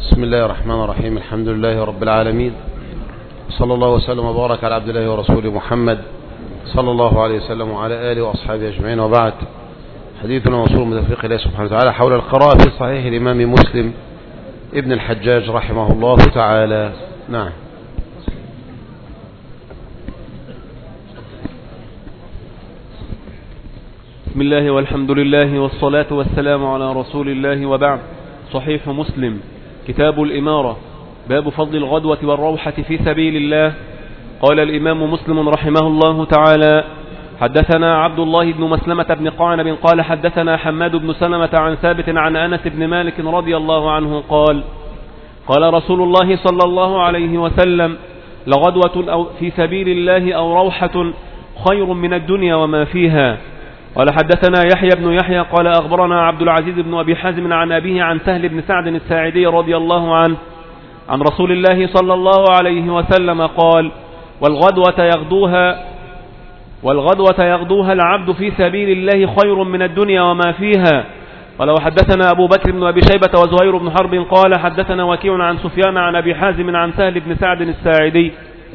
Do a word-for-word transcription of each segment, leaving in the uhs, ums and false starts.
بسم الله الرحمن الرحيم. الحمد لله رب العالمين، صلى الله وسلم وبارك على عبد الله ورسوله محمد صلى الله عليه وسلم وعلى آله وأصحابه أجمعين، وبعد. حديثنا موصول من توفيق الله سبحانه وتعالى حول القراءة في صحيح الإمام مسلم ابن الحجاج رحمه الله تعالى. نعم. بسم الله والحمد لله والصلاة والسلام على رسول الله، وبعد. صحيح مسلم، كتاب الإمارة، باب فضل الغدوة والروحة في سبيل الله. قال الإمام مسلم رحمه الله تعالى: حدثنا عبد الله بن مسلمة بن قعنب قال حدثنا حماد بن سلمة عن ثابت عن أنس بن مالك رضي الله عنه قال: قال رسول الله صلى الله عليه وسلم: لغدوة أو في سبيل الله أو روحة خير من الدنيا وما فيها. قال حدثنا يحيى بن يحيى قال أخبرنا عبد العزيز بن أبي حازم عن أبيه عن سهل بن سعد الساعدي رضي الله عنه عن رسول الله صلى الله عليه وسلم قال: والغدوة يغدوها والغدوة يغدوها العبد في سبيل الله خير من الدنيا وما فيها. قال وحدثنا أبو بكر بن أبي شيبة وزهير بن حرب قال حدثنا وكيع عن سفيان عن أبي حازم عن سهل بن سعد الساعدي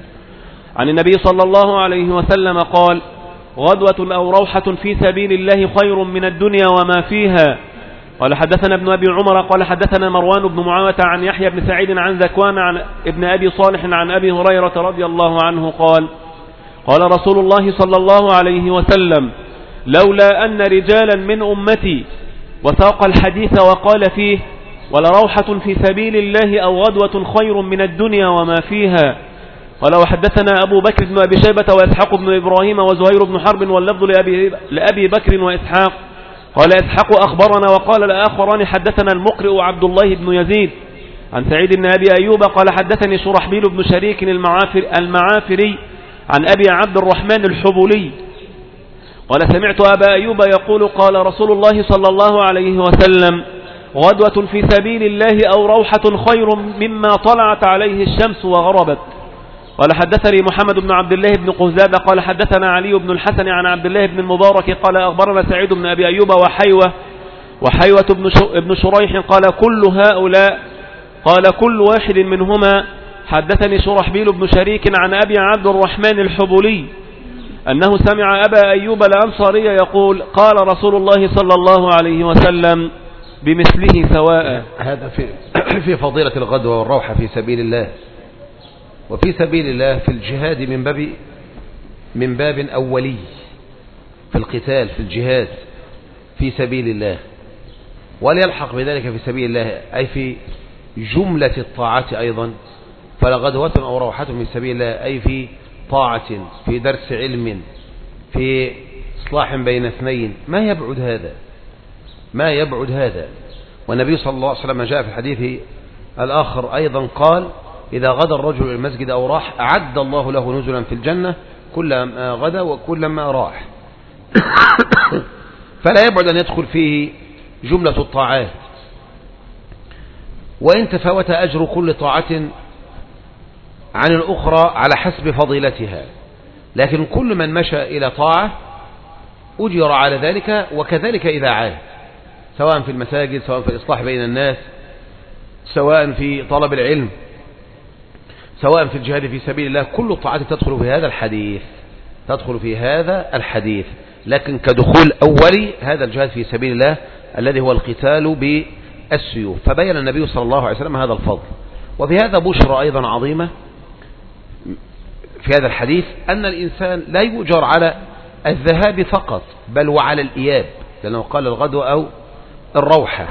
عن النبي صلى الله عليه وسلم قال: غدوة أو روحة في سبيل الله خير من الدنيا وما فيها. قال حدثنا ابن أبي عمر قال حدثنا مروان بن معاوية عن يحيى بن سعيد عن ذكوان عن ابن أبي صالح عن أبي هريرة رضي الله عنه قال: قال رسول الله صلى الله عليه وسلم: لولا أن رجالا من أمتي، وساق الحديث وقال فيه: ولروحة في سبيل الله أو غدوة خير من الدنيا وما فيها. قال وحدثنا أبو بكر بن أبي شيبة وإسحاق بن إبراهيم وزهير بن حرب واللفظ لأبي, لأبي بكر وإسحاق. قال إسحاق أخبرنا وقال الآخران حدثنا المقرئ عبد الله بن يزيد عن سعيد بن أبي أيوب قال حدثني شرحبيل بن شريك المعافر المعافري عن أبي عبد الرحمن الحبولي قال سمعت أبا أيوب يقول: قال رسول الله صلى الله عليه وسلم: غدوة في سبيل الله أو روحة خير مما طلعت عليه الشمس وغربت. قال حدثني محمد بن عبد الله بن قزادة قال حدثنا علي بن الحسن عن عبد الله بن المبارك قال أخبرنا سعيد بن أبي أيوب وحيوة وحيوة بن شريح قال كل هؤلاء قال كل واحد منهما حدثني شرحبيل بن شريك عن أبي عبد الرحمن الحبولي أنه سمع أبا أيوب الأنصاري يقول: قال رسول الله صلى الله عليه وسلم بمثله سواء. هذا في في فضيلة الغدوة والروحة في سبيل الله. وفي سبيل الله في الجهاد من باب من باب أولي، في القتال في الجهاد في سبيل الله، وليلحق بذلك في سبيل الله أي في جملة الطاعات أيضا. فلغدوة أو روحة في سبيل الله أي في طاعة، في درس علم، في إصلاح بين اثنين، ما يبعد هذا ما يبعد هذا. والنبي صلى الله عليه وسلم جاء في الحديث الآخر أيضا قال: إذا غدا الرجل إلى المسجد أو راح أعد الله له نزلا في الجنة كلما غدا وكلما راح. فلا يبعد أن يدخل فيه جملة الطاعات، وإن تفاوت أجر كل طاعة عن الأخرى على حسب فضيلتها، لكن كل من مشى إلى طاعة أجر على ذلك، وكذلك إذا عاد، سواء في المساجد، سواء في الإصلاح بين الناس، سواء في طلب العلم، سواء في الجهاد في سبيل الله. كل الطاعات تدخل في هذا الحديث تدخل في هذا الحديث لكن كدخول أولي هذا الجهاد في سبيل الله الذي هو القتال بالسيوف. فبين النبي صلى الله عليه وسلم هذا الفضل. وفي هذا بشرى أيضا عظيمة في هذا الحديث، أن الإنسان لا يؤجر على الذهاب فقط، بل وعلى الإياب، لأنه قال الغدوة أو الروحة.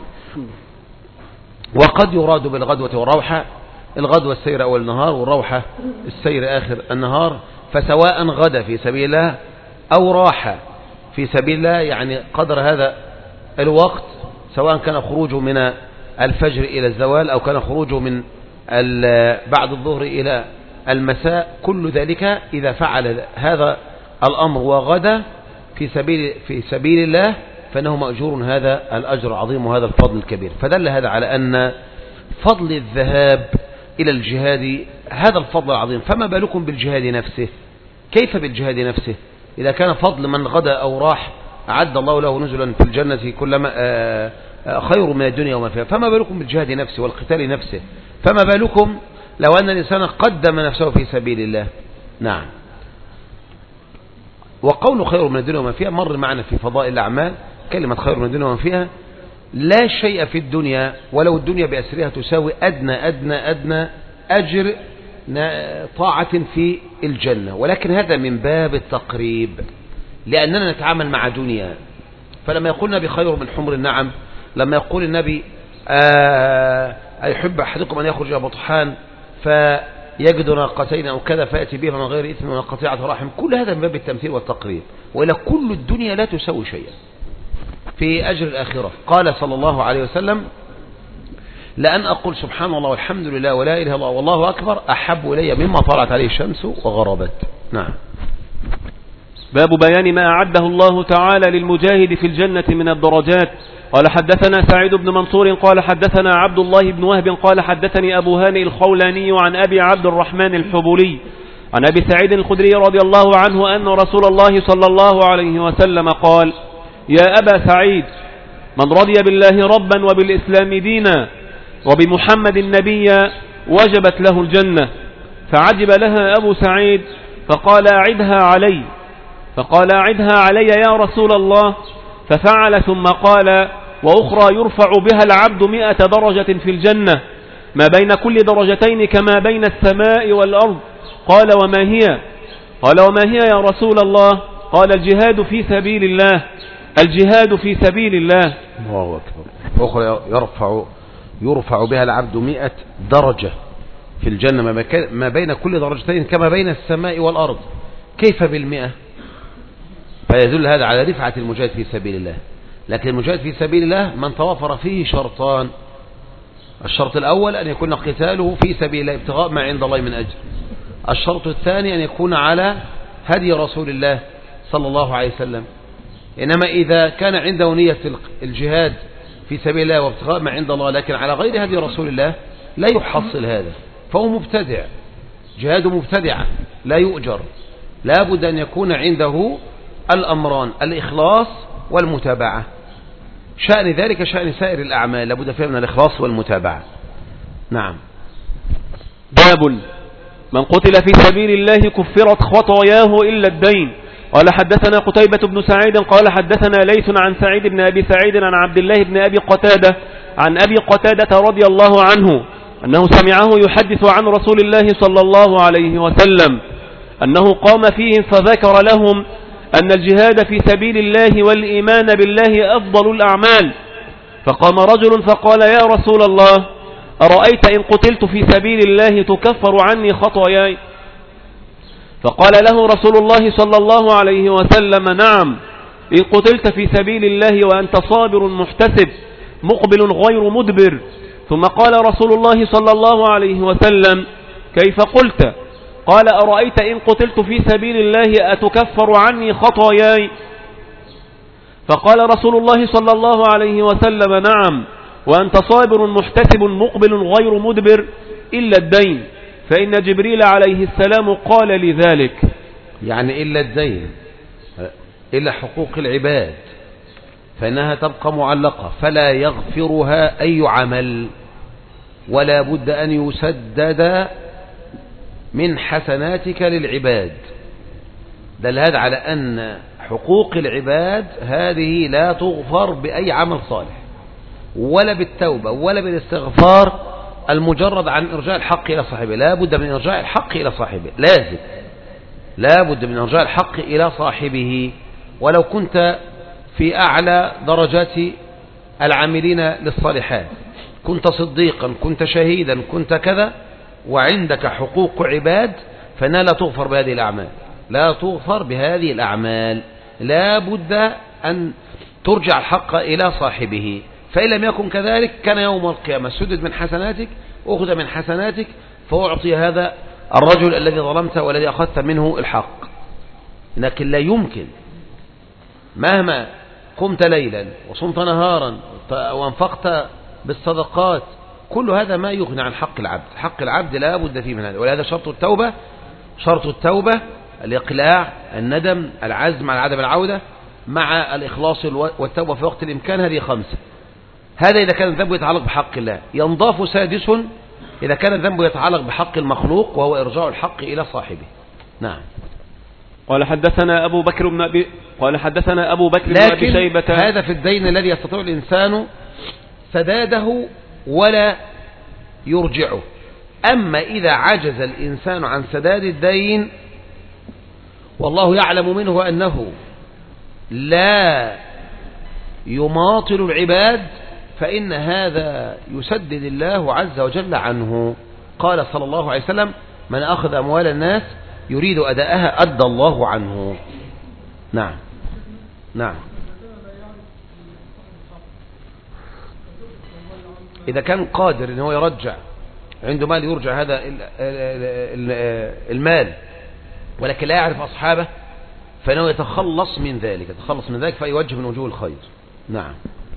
وقد يراد بالغدوة والروحة الغدوة السير أول النهار، والروحة السير آخر النهار. فسواء غدا في سبيل الله أو راح في سبيل الله، يعني قدر هذا الوقت، سواء كان خروجه من الفجر إلى الزوال أو كان خروجه من بعد الظهر إلى المساء، كل ذلك إذا فعل هذا الأمر وغدا في سبيل في سبيل الله فإنه مأجور هذا الأجر العظيم وهذا الفضل الكبير. فدل هذا على أن فضل الذهاب إلى الجهاد هذا الفضل العظيم. فما بالكم بالجهاد نفسه؟ كيف بالجهاد نفسه؟ إذا كان فضل من غدا أو راح أعد الله له نزلا في الجنة كلما خير من الدنيا وما فيها، فما بالكم بالجهاد نفسه والقتال نفسه، فما بالكم لو أن الإنسان قدم نفسه في سبيل الله. نعم. وقول خير من الدنيا وما فيها مر معنا في فضائل الأعمال، كلمة خير من الدنيا وما فيها لا شيء في الدنيا ولو الدنيا بأسرها تساوي أدنى أدنى أدنى أجر طاعة في الجنة، ولكن هذا من باب التقريب لأننا نتعامل مع دنيا. فلما يقول النبي خير من حمر النعم، لما يقول النبي أيحب أحدكم أن يخرج بطحان فيجد ناقتين أو كذا فيأتي بها من غير إثم وقطيعة رحم، كل هذا من باب التمثيل والتقريب، وإلى كل الدنيا لا تسوي شيئا في أجر الآخرة. قال صلى الله عليه وسلم لأن أقول سبحان الله والحمد لله ولا إله إلا الله والله أكبر أحب إلي مما طلعت عليه الشمس وغربت. نعم. باب بيان ما أعده الله تعالى للمجاهد في الجنة من الدرجات. قال حدثنا سعيد بن منصور قال حدثنا عبد الله بن وهب قال حدثني أبو هانئ الخولاني عن أبي عبد الرحمن الحبولي عن أبي سعيد الخدري رضي الله عنه أن رسول الله صلى الله عليه وسلم قال: يا أبا سعيد، من رضي بالله ربا وبالإسلام دينا وبمحمد نبيا وجبت له الجنة. فعجب لها أبو سعيد فقال: أعدها علي. فقال: أعدها علي يا رسول الله. ففعل ثم قال: وأخرى يرفع بها العبد مئة درجة في الجنة ما بين كل درجتين كما بين السماء والأرض. قال: وما هي؟ قال: وما هي يا رسول الله؟ قال: الجهاد في سبيل الله، الجهاد في سبيل الله. الله أكبر. أخرى يرفع يرفع بها العبد مئة درجة في الجنة ما بين كل درجتين كما بين السماء والأرض. كيف بالمئة؟ فيدل هذا على رفعة المجاهد في سبيل الله. لكن المجاهد في سبيل الله من توفر فيه شرطان: الشرط الأول أن يكون قتاله في سبيل الله ابتغاء ما عند الله من أجر. الشرط الثاني أن يكون على هدي رسول الله صلى الله عليه وسلم. إنما إذا كان عنده نية الجهاد في سبيل الله وابتغاء ما عند الله لكن على غير هدي رسول الله لا يحصل هذا، فهو مبتدع، جهاده مبتدع لا يؤجر. لا بد أن يكون عنده الأمران: الإخلاص والمتابعة. شأن ذلك شأن سائر الأعمال، لا بد فيها من الإخلاص والمتابعة. نعم. باب من قتل في سبيل الله كفرت خطاياه إلا الدين. قال حدثنا قتيبة بن سعيد قال حدثنا ليث عن سعيد بن أبي سعيد عن عبد الله بن أبي قتادة عن أبي قتادة رضي الله عنه أنه سمعه يحدث عن رسول الله صلى الله عليه وسلم أنه قام فيهم فذكر لهم أن الجهاد في سبيل الله والإيمان بالله أفضل الأعمال. فقام رجل فقال: يا رسول الله، أرأيت إن قتلت في سبيل الله تكفر عني خطاياي؟ فقال له رسول الله صلى الله عليه وسلم: نعم، إن قتلت في سبيل الله وأنت صابر محتسب مقبل غير مدبر. ثم قال رسول الله صلى الله عليه وسلم: كيف قلت؟ قال: أرأيت إن قتلت في سبيل الله أتكفر عني خطاياي؟ فقال رسول الله صلى الله عليه وسلم: نعم، وأنت صابر محتسب مقبل غير مدبر إلا الدين، فإن جبريل عليه السلام قال لذلك. يعني إلا الدين، إلا حقوق العباد، فإنها تبقى معلقة فلا يغفرها أي عمل، ولا بد أن يسدد من حسناتك للعباد. دل هذا على أن حقوق العباد هذه لا تغفر بأي عمل صالح، ولا بالتوبة ولا بالاستغفار المجرد عن إرجاع الحق إلى صاحبه. لا بد من إرجاع الحق إلى صاحبه، لازم لا بد من إرجاع الحق إلى صاحبه. ولو كنت في أعلى درجات العاملين للصالحات، كنت صديقا، كنت شهيدا، كنت كذا، وعندك حقوق عباد، فإنها لا تغفر بهذه الأعمال، لا تغفر بهذه الأعمال. لا بد أن ترجع الحق إلى صاحبه. فإن لم يكن كذلك كان يوم القيامة سدد من حسناتك، أخذ من حسناتك، فأعطي هذا الرجل الذي ظلمته والذي أخذت منه الحق. لكن لا يمكن مهما قمت ليلا وصمت نهارا وانفقت بالصدقات، كل هذا ما يغني عن حق العبد. حق العبد لا بد فيه من هذا، ولهذا شرط التوبة، شرط التوبة الإقلاع، الندم، العزم على عدم العودة، مع الإخلاص والتوبة في وقت الإمكان. هذه خمسة: هذا إذا كان الذنب يتعلق بحق الله. ينضاف سادس إذا كان الذنب يتعلق بحق المخلوق وهو إرجاع الحق إلى صاحبه. نعم. قال حدثنا أبو بكر بن أبي قال حدثنا أبو بكر بن أبي شيبة. هذا في الدين الذي يستطيع الإنسان سداده ولا يرجعه. أما إذا عجز الإنسان عن سداد الدين والله يعلم منه أنه لا يماطل العباد فإن هذا يسدد الله عز وجل عنه. قال صلى الله عليه وسلم: من أخذ أموال الناس يريد أداءها أدى الله عنه. نعم نعم. إذا كان قادر إن هو يرجع، عنده مال يرجع هذا المال ولكن لا يعرف أصحابه، فإنه يتخلص من ذلك يتخلص من ذلك في أي وجه من وجوه الخير. نعم.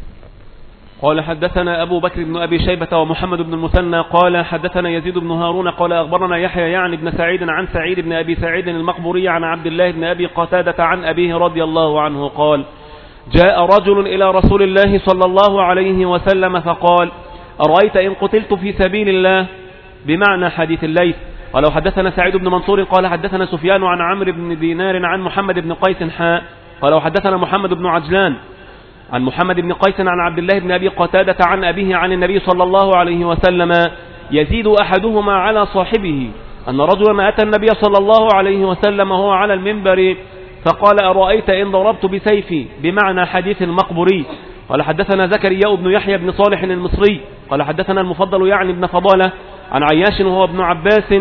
قال حدثنا أبو بكر بن أبي شيبة ومحمد بن المثنى قال حدثنا يزيد بن هارون قال أخبرنا يحيى يعني بن سعيد عن سعيد بن أبي سعيد المقبوري عن عبد الله بن أبي قتادة عن أبيه رضي الله عنه قال: جاء رجل إلى رسول الله صلى الله عليه وسلم فقال: أرأيت إن قتلت في سبيل الله، بمعنى حديث الليث. ولو حدثنا سعيد بن منصور قال حدثنا سفيان عن عمرو بن دينار عن محمد بن قيس حاء. ولو حدثنا محمد بن عجلان عن محمد بن قيس عن عبد الله بن أبي قتادة عن أبيه عن النبي صلى الله عليه وسلم يزيد أحدهما على صاحبه أن رجلا أتى النبي صلى الله عليه وسلم وهو على المنبر فقال: أرأيت إن ضربت بسيفي، بمعنى حديث المقبوري. قال حدثنا زكريا بن يحيى بن صالح المصري قال حدثنا المفضل يعني بن فضالة عن عياش وهو ابن عباس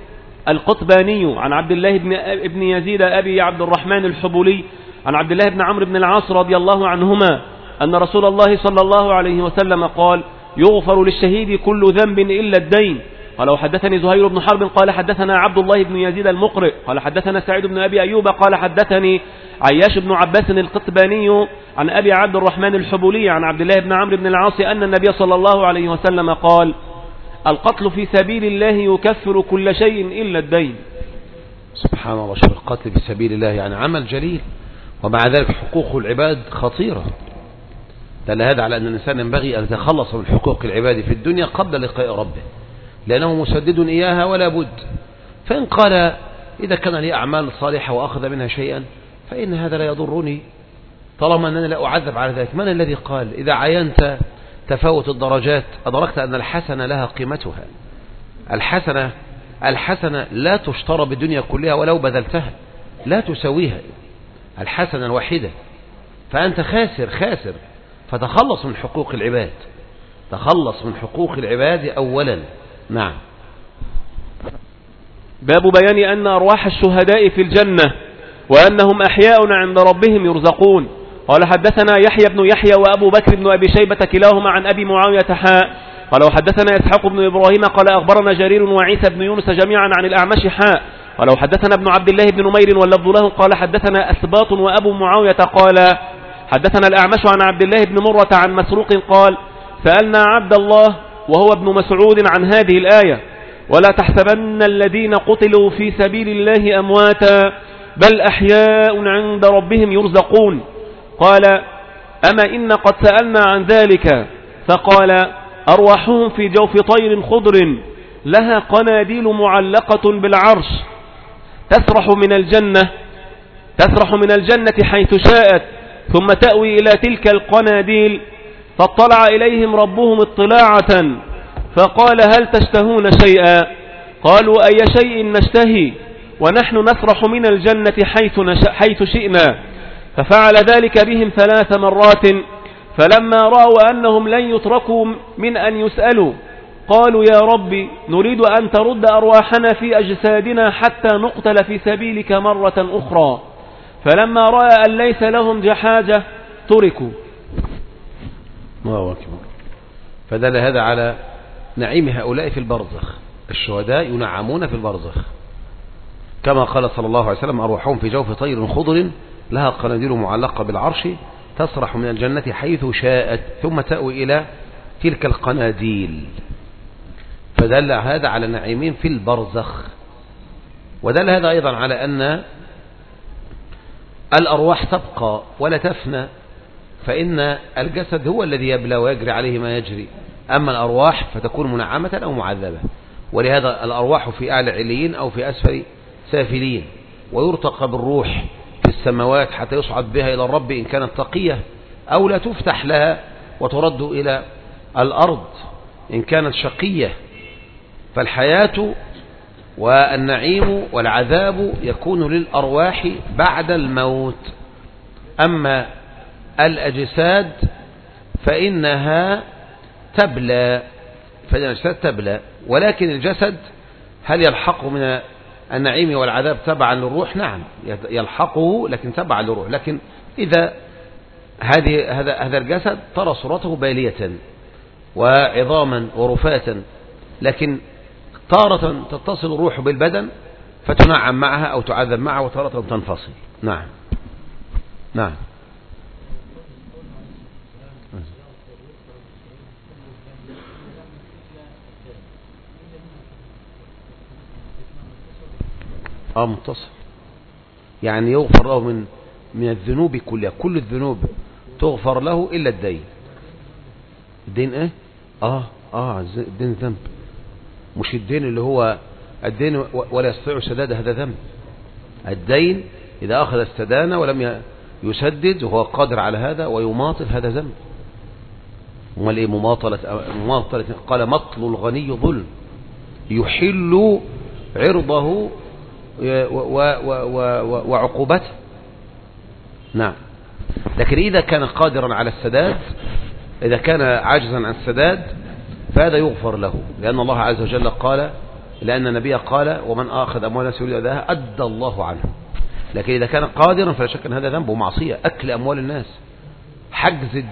القطباني عن عبد الله بن ابن يزيد أبي عبد الرحمن الحبولي عن عبد الله بن عمرو بن العاص رضي الله عنهما أن رسول الله صلى الله عليه وسلم قال: يغفر للشهيد كل ذنب إلا الدين. قال وحدثني زهير بن حرب قال حدثنا عبد الله بن يزيد المقرئ قال حدثنا سعيد بن أبي أيوب قال حدثني عياش بن عباس القطباني عن أبي عبد الرحمن الحبولي عن عبد الله بن عمرو بن العاص أن النبي صلى الله عليه وسلم قال: القتل في سبيل الله يكفر كل شيء إلا الدين. سبحان الله. شوف، القتل في سبيل الله يعني عمل جليل، ومع ذلك حقوق العباد خطيرة. دل هذا على أن الإنسان ينبغي أن يتخلص من حقوق العباد في الدنيا قبل لقاء ربه، لأنه مسدد إياها ولا بد. فإن قال: إذا كان لي أعمال صالحة وأخذ منها شيئا فإن هذا لا يضرني طالما أنني لا أعذب على ذلك. من الذي قال إذا عينت تفاوت الدرجات أدركت أن الحسنة لها قيمتها؟ الحسنة الحسنة لا تشترى بالدنيا كلها ولو بذلتها، لا تسويها الحسنة الواحدة، فأنت خاسر خاسر. فتخلص من حقوق العباد، تخلص من حقوق العباد أولا. نعم. باب بيان أن أرواح الشهداء في الجنة وأنهم أحياء عند ربهم يرزقون. قال حدثنا يحيى بن يحيى وأبو بكر بن أبي شيبة كلاهما عن أبي معاوية حاء. قال وحدثنا إسحاق بن إبراهيم قال أخبرنا جرير وعيسى بن يونس جميعا عن الأعمش حاء. ولو حدثنا ابن عبد الله بن نمير واللفظ له قال حدثنا أسباط وأبو معاوية قال حدثنا الأعمش عن عبد الله بن مرة عن مسروق قال: سألنا عبد الله وهو ابن مسعود عن هذه الآية: ولا تحسبن الذين قتلوا في سبيل الله أمواتا بل أحياء عند ربهم يرزقون. قال: أما إن قد سألنا عن ذلك. فقال: أرواحهم في جوف طير خضر لها قناديل معلقة بالعرش تسرح من الجنة تسرح من الجنة حيث شاءت ثم تأوي إلى تلك القناديل. فاطلع إليهم ربهم اطلاعة فقال: هل تشتهون شيئا؟ قالوا: أي شيء نشتهي ونحن نسرح من الجنة حيث, حيث شئنا. ففعل ذلك بهم ثلاث مرات، فلما رأوا أنهم لن يتركوا من أن يسألوا قالوا: يا رب نريد أن ترد أرواحنا في أجسادنا حتى نقتل في سبيلك مرة أخرى. فلما رأى أن ليس لهم جحاجة تركوا. الله أكبر. فدل هذا على نعيم هؤلاء في البرزخ. الشهداء ينعمون في البرزخ كما قال صلى الله عليه وسلم: أرواحهم في جوف طير خضر لها قناديل معلقة بالعرش تسرح من الجنة حيث شاءت ثم تأوي إلى تلك القناديل. فدل هذا على نعيمين في البرزخ. ودل هذا أيضا على أن الأرواح تبقى ولا تفنى فإن الجسد هو الذي يبلى ويجري عليه ما يجري، أما الأرواح فتكون منعمة أو معذبة. ولهذا الأرواح في أعلى عليين أو في أسفل سافلين، ويرتقى بالروح في السماوات حتى يصعد بها إلى الرب إن كانت تقية، أو لا تفتح لها وترد إلى الأرض إن كانت شقية. فالحياة والنعيم والعذاب يكون للأرواح بعد الموت. أما الأجساد فإنها تبلى، فإن الأجساد تبلى، ولكن الجسد هل يلحقه من النعيم والعذاب تبعا للروح؟ نعم يلحقه، لكن تبعا للروح. لكن إذا هذه هذا هذا الجسد ترى صورته بالية وعظاما ورفاتا، لكن تارة تتصل الروح بالبدن فتنعم معها أو تعذب معها، وتارة تنفصل. نعم نعم اه متصل، يعني يغفر له من من الذنوب كلها، كل الذنوب تغفر له إلا الدين. الدين ايه؟ اه اه الدين ذنب، مش الدين اللي هو الدين ولا يستطيع سداد، هذا ذنب. الدين إذا أخذ استدانة ولم يسدد وهو قادر على هذا ويماطل، هذا ذنب. امال ايه مماطلة؟ مماطلة قال مطل الغني ظلم يحل عرضه وعقوبته. نعم. لكن إذا كان قادرا على السداد، إذا كان عاجزا عن السداد فهذا يغفر له، لأن الله عز وجل قال، لأن النبي قال ومن أخذ أموال الناس يريد أداها أدى الله عنه. لكن إذا كان قادرا فلا شك أن هذا ذنب ومعصية. أكل أموال الناس، حجز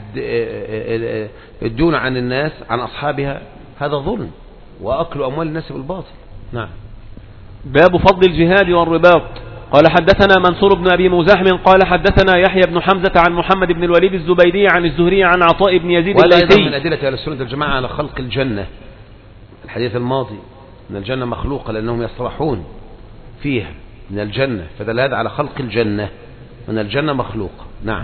الدون عن الناس عن أصحابها، هذا ظلم، وأكل أموال الناس بالباطل. نعم. باب فضل الجهاد والرباط. قال حدثنا منصور بن أبي مزاحم قال حدثنا يحيى بن حمزة عن محمد بن الوليد الزبيدي عن الزهري عن عطاء بن يزيد الليثي. وهذا الليثي. من أدلة أهل السنة والجماعة على خلق الجنة، الحديث الماضي أن الجنة مخلوقة لأنهم يصرحون فيها من الجنة، فدل هذا على خلق الجنة، من الجنة مخلوقة. نعم.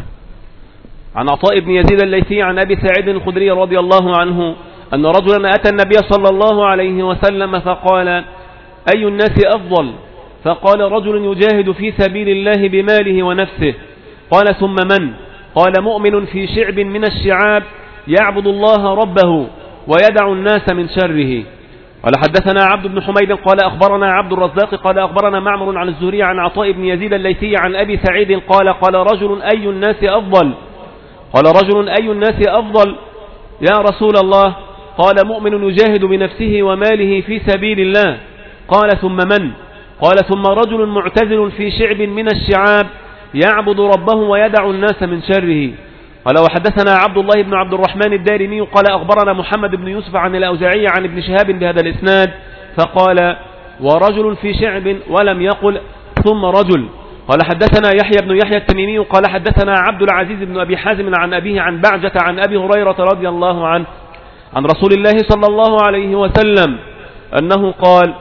عن عطاء بن يزيد الليثي عن أبي سعيد الخدري رضي الله عنه أن رجلا أتى النبي صلى الله عليه وسلم فقال: أي الناس أفضل؟ فقال: رجل يجاهد في سبيل الله بماله ونفسه. قال: ثم من؟ قال: مؤمن في شعب من الشعاب يعبد الله ربه ويدع الناس من شره. قال حدثنا عبد بن حميد قال أخبرنا عبد الرزاق قال أخبرنا معمر عن الزهري عن عطاء بن يزيد الليثي عن أبي سعيد قال: قال رجل: أي الناس أفضل؟ قال رجل: أي الناس أفضل يا رسول الله؟ قال: مؤمن يجاهد بنفسه وماله في سبيل الله. قال: ثم من؟ قال: ثم رجل معتزل في شعب من الشعاب يعبد ربه ويدع الناس من شره. قال وحدثنا عبد الله بن عبد الرحمن الدارمي قال أخبرنا محمد بن يوسف عن الأوزاعي عن ابن شهاب بهذا الإسناد فقال: ورجل في شعب، ولم يقل ثم رجل. قال حدثنا يحيى بن يحيى التميمي قال حدثنا عبد العزيز بن أبي حازم عن أبيه عن بعجة عن أبي هريرة رضي الله عنه عن رسول الله صلى الله عليه وسلم أنه قال: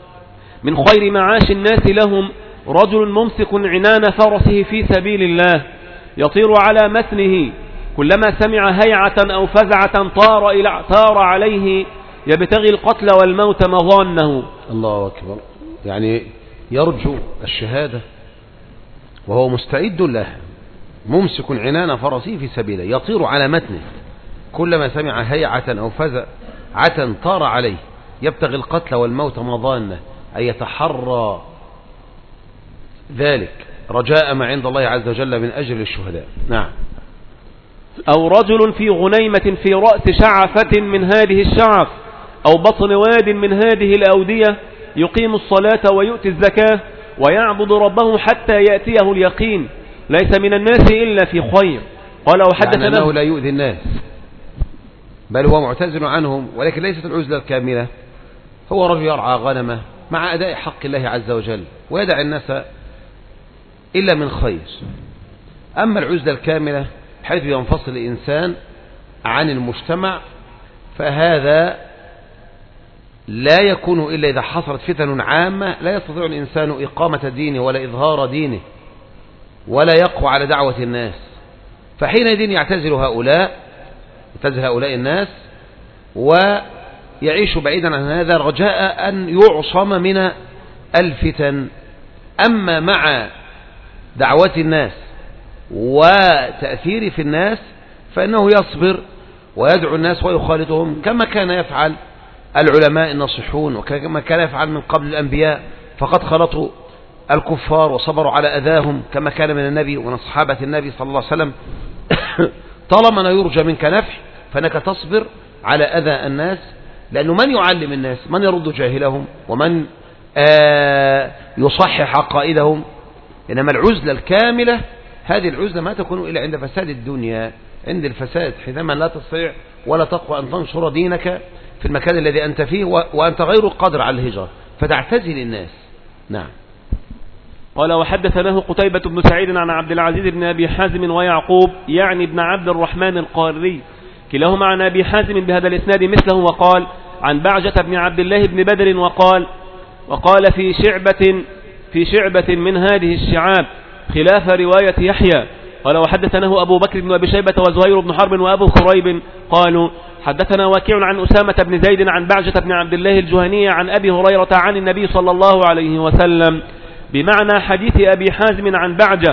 من خير معاش الناس لهم رجل ممسك عنان فرسه في سبيل الله يطير على متنه كلما سمع هيعة أو فزعة طار, إلى طار عليه يبتغي القتل والموت مظانه. الله أكبر. يعني يرجو الشهادة وهو مستعد لها، ممسك عنان فرسه في سبيله يطير على متنه كلما سمع هيعة أو فزعة طار عليه يبتغي القتل والموت مظانه، أي يتحرى ذلك رجاء ما عند الله عز وجل من أجر الشهداء. نعم. أو رجل في غنيمة في رأس شعفة من هذه الشعف أو بطن واد من هذه الأودية يقيم الصلاة ويؤتي الزكاة ويعبد ربه حتى يأتيه اليقين ليس من الناس إلا في خير. قال وحدثنا يعني أنه لا يؤذي الناس بل هو معتزل عنهم، ولكن ليست العزلة الكاملة. هو رجل يرعى غنمه مع أداء حق الله عز وجل ويدع الناس إلا من خير. أما العزلة الكاملة حيث ينفصل الإنسان عن المجتمع فهذا لا يكون إلا إذا حصلت فتن عامة لا يستطيع الإنسان إقامة دينه ولا إظهار دينه ولا يقوى على دعوة الناس، فحينئذ يعتزل هؤلاء يعتزل هؤلاء الناس ويعيش بعيدا عن هذا رجاء أن يعصم من الفتن. أما مع دعوة الناس وتأثير في الناس فإنه يصبر ويدعو الناس ويخالطهم كما كان يفعل العلماء الناصحون وكما كان يفعل من قبل الأنبياء، فقد خلطوا الكفار وصبروا على أذاهم كما كان من النبي ومن صحابة النبي صلى الله عليه وسلم. طالما لا يرجى منك نفع فإنك تصبر على أذى الناس، لأنه من يعلم الناس؟ من يرد جاهلهم ومن آه يصحح عقائدهم؟ إنما العزلة الكاملة هذه العزلة ما تكون إلا عند فساد الدنيا، عند الفساد حينما لا تستطيع ولا تقوى أن تنشر دينك في المكان الذي أنت فيه وأنت غير قادر على الهجرة فتعتزل الناس. نعم. قال وحدثناه قتيبة بن سعيد عن عبد العزيز بن أبي حازم ويعقوب يعني ابن عبد الرحمن القاري كلاهما عن أبي حازم بهذا الإسناد مثله، وقال عن بعجة بن عبد الله بن بدر وقال وقال في شعبة في شعبة من هذه الشعاب خلاف رواية يحيى. قال وحدثناه أبو بكر بن أبي شيبة وزهير بن حرب وأبو كريب قالوا حدثنا وكيع عن أسامة بن زيد عن بعجة بن عبد الله الجهني عن أبي هريرة عن النبي صلى الله عليه وسلم بمعنى حديث أبي حازم عن بعجة،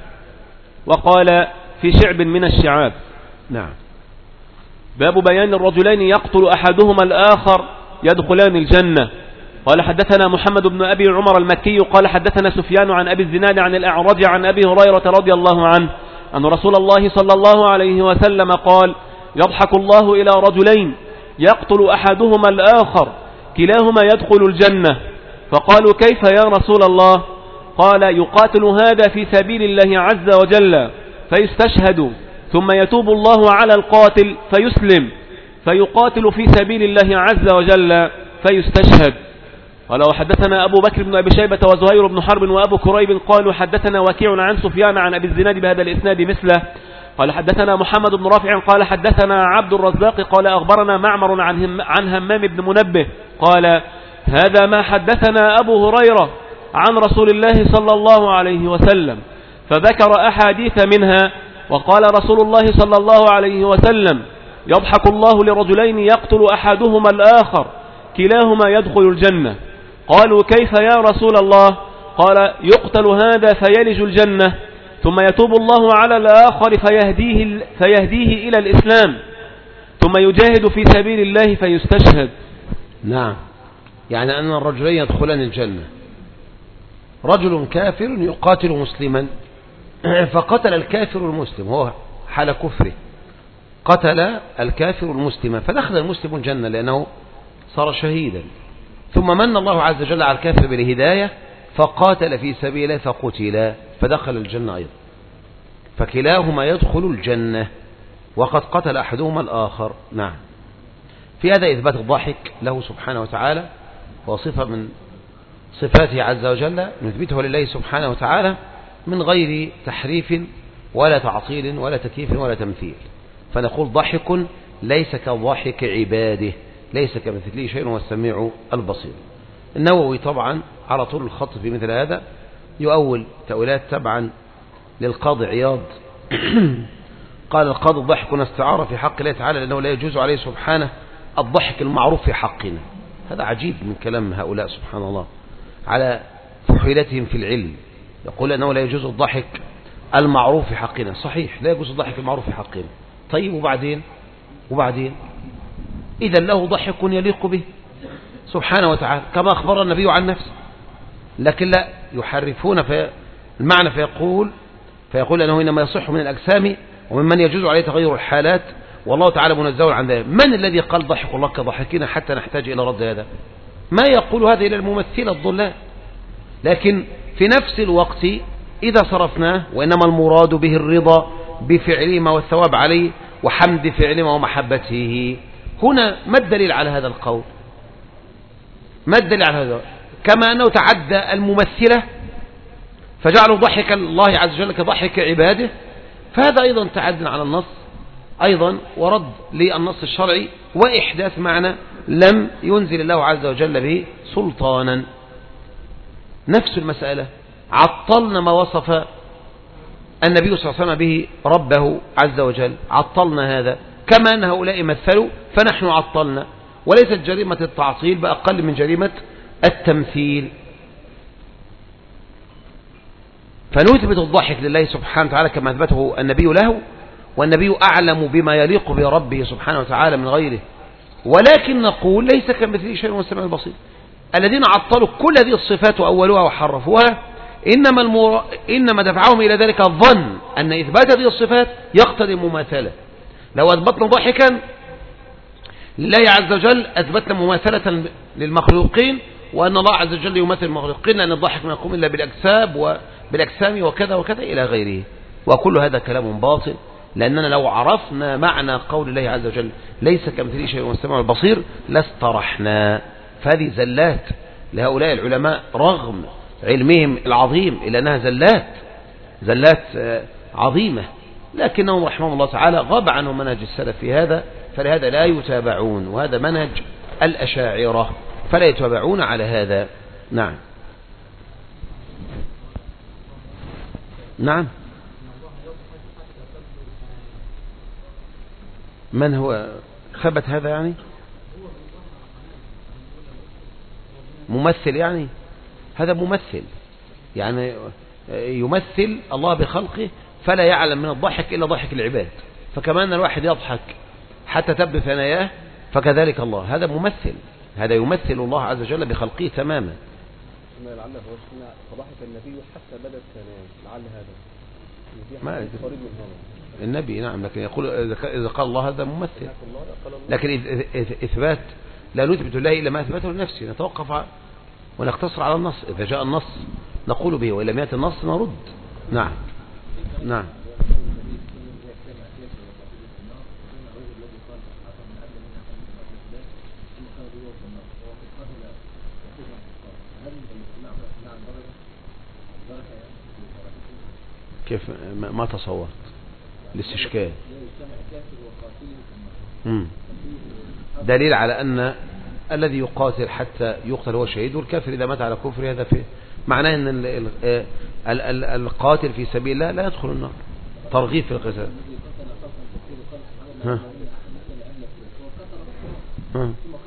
وقال في شعب من الشعاب. نعم. باب بيان الرجلين يقتل أحدهما الآخر يدخلان الجنة. قال حدثنا محمد بن أبي عمر المكي قال حدثنا سفيان عن أبي الزناد عن الأعرج عن أبي هريرة رضي الله عنه أن رسول الله صلى الله عليه وسلم قال يضحك الله إلى رجلين يقتل أحدهما الآخر كلاهما يدخل الجنة، فقالوا كيف يا رسول الله؟ قال يقاتل هذا في سبيل الله عز وجل فيستشهد ثم يتوب الله على القاتل فيسلم فيقاتل في سبيل الله عز وجل فيستشهد. قال وحدثنا أبو بكر بن أبي شيبة وزهير بن حرب وأبو كريب قالوا حدثنا وكيع عن سفيان عن أبي الزناد بهذا الإسناد مثله. قال حدثنا محمد بن رافع قال حدثنا عبد الرزاق قال أخبرنا معمر عن, هم عن همام بن منبه قال هذا ما حدثنا أبو هريرة عن رسول الله صلى الله عليه وسلم، فذكر أحاديث منها وقال رسول الله صلى الله عليه وسلم يضحك الله لرجلين يقتل أحدهما الآخر كلاهما يدخل الجنة. قالوا كيف يا رسول الله؟ قال يقتل هذا فيلج الجنة ثم يتوب الله على الآخر فيهديه, فيهديه إلى الإسلام ثم يجاهد في سبيل الله فيستشهد. نعم، يعني أن الرجلين يدخلان الجنة، رجل كافر يقاتل مسلما فقتل الكافر المسلم، هو حال كفره قتل الكافر المسلم فدخل المسلم الجنة لأنه صار شهيدا، ثم من الله عز وجل على الكافر بالهداية فقاتل في سبيله فقتل فدخل الجنة أيضا، فكلاهما يدخل الجنة وقد قتل أحدهما الآخر. نعم. في هذا إثبات الضحك له سبحانه وتعالى وصفة من صفاته عز وجل نثبته لله سبحانه وتعالى من غير تحريف ولا تعطيل ولا تكييف ولا تمثيل، فنقول ضحك ليس كضحك عباده ليس كمثله شيء والسميع البصير. النووي طبعا على طول الخط في مثل هذا يؤول تأويلات تبعا للقاضي عياض قال القاضي الضحك استعارة في حق الله تعالى لأنه لا يجوز عليه سبحانه الضحك المعروف في حقنا. هذا عجيب من كلام هؤلاء سبحان الله على فحيلتهم في العلم، يقول أنه لا يجوز الضحك المعروف في حقنا. صحيح لا يجوز الضحك المعروف في حقنا، طيب وبعدين وبعدين إذا له ضحك يليق به سبحانه وتعالى كما أخبر النبي عن نفسه، لكن لا يحرفون في المعنى فيقول فيقول أنه إنما يصح من الأجسام وممن يجوز عليه تغير الحالات والله تعالى منزه عن ذلك. من الذي قال ضحك الله كضحكنا حتى نحتاج إلى رد هذا؟ ما يقول هذا إلى الممثلة الضلال. لكن في نفس الوقت إذا صرفناه وإنما المراد به الرضا بفعلهما والثواب عليه وحمد فعلهما ومحبته، هنا ما الدليل على هذا القول؟ ما الدليل على هذا؟ كما أنه تعدى الممثلة فجعلوا ضحك الله عز وجل كضحك عباده، فهذا أيضا تعد على النص أيضا ورد للنص الشرعي وإحداث معنى لم ينزل الله عز وجل به سلطانا. نفس المسألة عطلنا ما وصف النبي صلى الله عليه وسلم به ربه عز وجل، عطلنا هذا كما أن هؤلاء مثلوا فنحن عطلنا، وليست جريمة التعطيل بأقل من جريمة التمثيل. فنثبت الضحك لله سبحانه وتعالى كما أثبته النبي له، والنبي أعلم بما يليق بربه سبحانه وتعالى من غيره، ولكن نقول ليس كمثله شيء والسميع البصير. الذين عطلوا كل هذه الصفات وأولوها وحرفوها إنما, المر... إنما دفعهم إلى ذلك الظن أن إثبات هذه الصفات يقتضي المماثلة. لو أثبتنا ضحكا لله عز وجل أثبتنا مماثلة للمخلوقين، وأن الله عز وجل يمثل المخلوقين، لأن الضحك ما يقوم إلا بالأجسام وبالأجسام وكذا وكذا إلى غيره. وكل هذا كلام باطل، لأننا لو عرفنا معنى قول الله عز وجل ليس كمثله شيء والسميع البصير لاسترحنا. فهذه زلات لهؤلاء العلماء رغم علمهم العظيم، إلا أنها زلات زلات عظيمة، لكنهم رحمهم الله تعالى غاب عنهم منهج السلف في هذا، فلهذا لا يتابعون، وهذا منهج الأشاعرة فلا يتابعون على هذا. نعم نعم. من هو ثبت هذا؟ يعني ممثل، يعني هذا ممثل، يعني يمثل الله بخلقه، فلا يعلم من الضحك إلا ضحك العباد. فكما أن الواحد يضحك حتى تبدو ثناياه فكذلك الله، هذا ممثل، هذا يمثل الله عز وجل بخلقه تماما. لعله هو فضحك النبي حتى بدت ثناياه، لعل هذا ما النبي نعم، لكن يقول إذا قال الله هذا ممثل، لكن إثبات لا نثبت الله إلا ما أثبته لنفسه، نتوقف ونقتصر على النص. إذا جاء النص نقول به، وإن لم يأتي النص نرد. نعم نعم. كيف ما تصورت الاستشكال؟ دليل على أن الذي يقاتل حتى يقتل هو شهيد، والكافر إذا مات على كفر هذا في معناه أن القاتل في سبيل الله لا يدخل النار. ترغيب في القتال. ها ها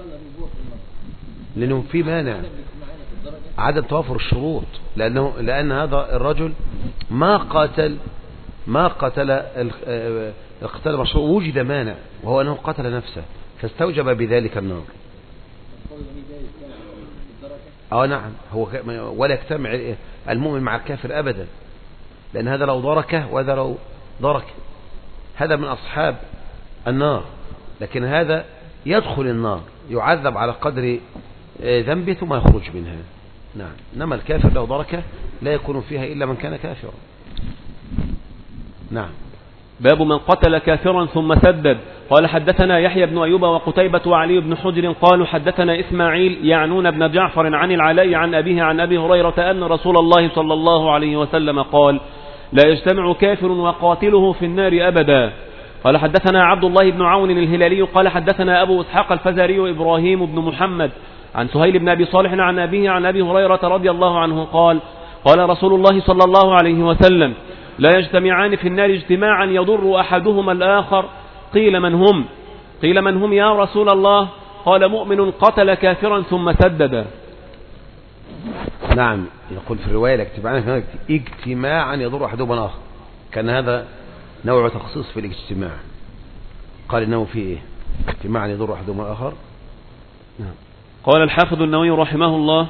لأنه في مانع عدم توافر الشروط، لأنه لأن هذا الرجل ما قاتل ما قتل القتال مشروع، وجد مانع وهو أنه قتل نفسه فاستوجب بذلك النار. اه نعم، هو ولا يجتمع المؤمن مع الكافر أبدا، لأن هذا لو دركه وهذا لو درك، هذا من أصحاب النار، لكن هذا يدخل النار يعذب على قدر ذنبه ثم يخرج منها. نعم، إنما الكافر لو دركه لا يكون فيها إلا من كان كافرا. نعم. باب من قتل كافرا ثم سدد. قال حدثنا يحيى بن أيوب وقتيبة وعلي بن حجر قالوا حدثنا إسماعيل يعنون بن جعفر عن العلاء عن أبيه عن أبي هريرة أن رسول الله صلى الله عليه وسلم قال لا يجتمع كافر وقاتله في النار أبدا. قال حدثنا عبد الله بن عون الهلالي قال حدثنا أبو إسحاق الفزاري إبراهيم بن محمد عن سهيل بن أبي صالح عن أبيه عن أبي هريرة رضي الله عنه قال قال رسول الله صلى الله عليه وسلم لا يجتمعان في النار اجتماعا يضر أحدهما الآخر. قيل من هم؟ قيل من هم يا رسول الله؟ قال مؤمن قتل كافرا ثم سدد. نعم، يقول في الرواية الاجتماعان اجتماعا يضر أحدهما الآخر، كان هذا نوع تخصيص في الاجتماع. قال إنه في إيه؟ اجتماعا يضر أحدهما الآخر. نعم. قال الحافظ النووي رحمه الله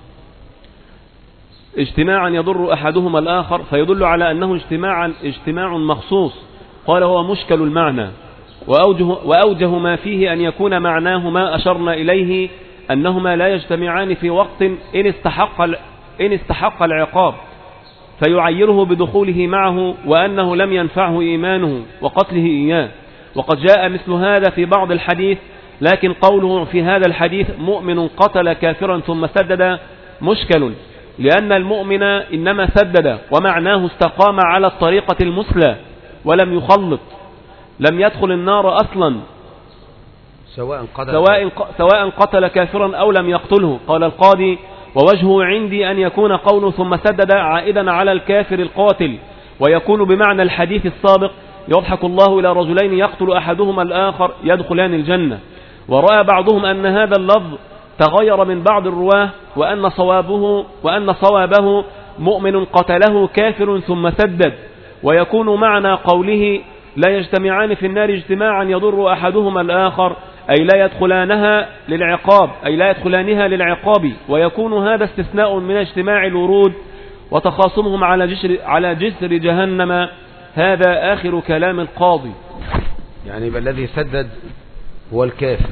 اجتماعا يضر أحدهما الآخر، فيدل على أنه اجتماعا اجتماع مخصوص. قال هو مشكل المعنى، وأوجه, وأوجه ما فيه أن يكون معناه ما أشرنا إليه أنهما لا يجتمعان في وقت إن استحق, إن استحق العقاب فيعيره بدخوله معه، وأنه لم ينفعه إيمانه وقتله إياه. وقد جاء مثل هذا في بعض الحديث، لكن قوله في هذا الحديث مؤمن قتل كافرا ثم سدد مشكل، لأن المؤمن إنما سدد ومعناه استقام على الطريقة المثلى ولم يخلط، لم يدخل النار أصلا سواء قتل, سواء, سواء قتل كافرا أو لم يقتله. قال القاضي ووجهه عندي أن يكون قوله ثم سدد عائدا على الكافر القاتل، ويكون بمعنى الحديث السابق يضحك الله إلى رجلين يقتل أحدهما الآخر يدخلان الجنة. ورأى بعضهم أن هذا اللفظ تغير من بعض الرواه وأن صوابه, وأن صوابه مؤمن قتله كافر ثم سدد. ويكون معنى قوله لا يجتمعان في النار اجتماعا يضر أحدهما الآخر أي لا يدخلانها للعقاب أي لا يدخلانها للعقاب. ويكون هذا استثناء من اجتماع الورود وتخاصمهم على جسر, على جسر جهنم. هذا آخر كلام القاضي. يعني يبقى الذي سدد هو الكافر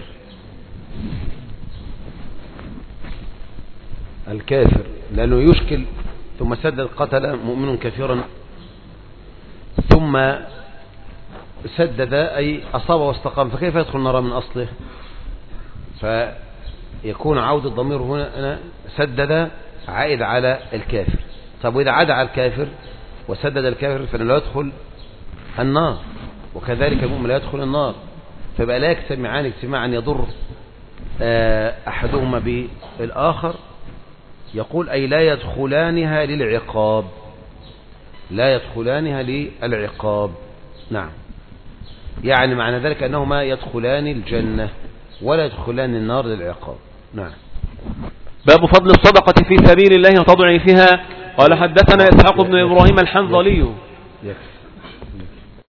الكافر لأنه يشكل ثم سدد قتل مؤمن كثيرا ثم سدد أي أصاب واستقام، فكيف يدخل النار من أصله؟ فيكون عود الضمير هنا سدد عائد على الكافر. طب وإذا عاد على الكافر وسدد الكافر فإنه لا يدخل النار، وكذلك المؤمن لا يدخل النار، فيبقى لا يجتمعان اجتماعا يضر أحدهما بالآخر. يقول أي لا يدخلانها للعقاب لا يدخلانها للعقاب. نعم، يعني معنى ذلك أنهما يدخلان الجنة ولا يدخلان النار للعقاب. نعم. باب فضل الصدقة في سبيل الله وتضعيفها. قال حدثنا إسحاق بن إبراهيم الحنظلي.